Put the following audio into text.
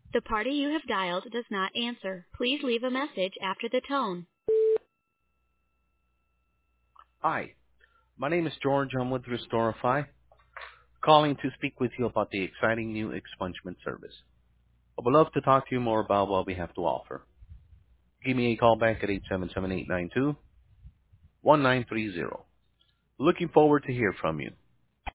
The party you have dialed does not answer. Please leave a message after the tone. Hi, my name is George. I'm with Restorify, calling to speak with you about the exciting new expungement service. I would love to talk to you more about what we have to offer. Give me a call back at 877-892-1930. Looking forward to hear from you.